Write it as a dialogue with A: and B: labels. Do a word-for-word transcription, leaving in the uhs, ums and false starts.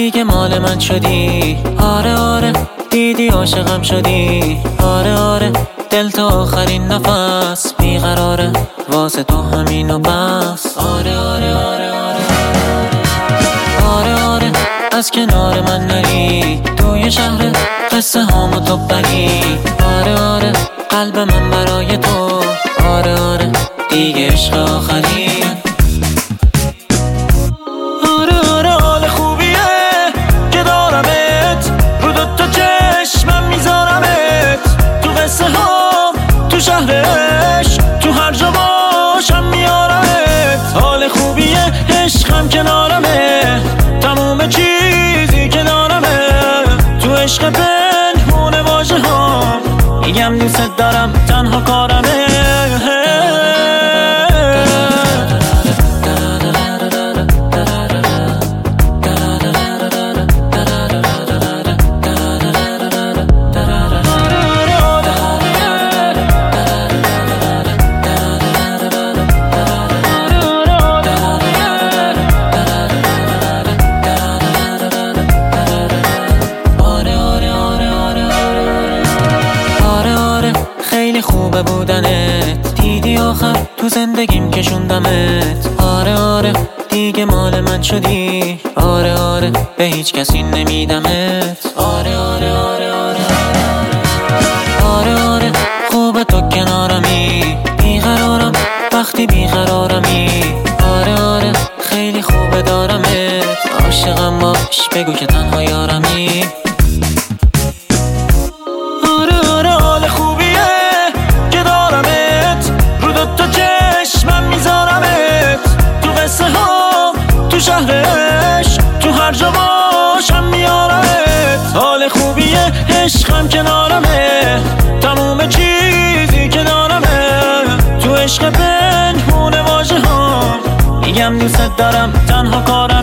A: دیگه مال من شدی. آره آره دیدی عاشقم شدی. آره آره دل تا آخرین نفس بیقراره واسه تو همین و بس. آره آره آره آره آره آره از کنار من نری توی شهر قصه هامو تو بری. آره آره قلب من برای تو. آره آره دیگه عشق آخری. آره آره حال خوبیه که دارمت رو دوتا چشمم میذارمت تو قصه هام تو شهرش تو هر جا باشم میارمت. حال خوبیه عشقم کنارمه تموم چیزی که دارمه تو عشق پنهونه واژه هام میگم دوست دارم تنها کارمه. خیلی خوبه بودنت دیدی آخر تو زندگیم کشوندمت. آره آره دیگه مال من شدی. آره آره به هیچ کسی نمیدمت. آره آره آره آره آره آره خوبه تو کنارمی بیقرارم وقتی بیقرارمی. آره آره خیلی خوبه دارمت عاشقم باش بگو که تنها یارمی. تو شهرش تو هر جا باشم میارمت. حال خوبیه عشقم کنارمه تموم چیزی که دارمه تو عشق پنهونه واژه ها میگم دوست دارم تنها کارم.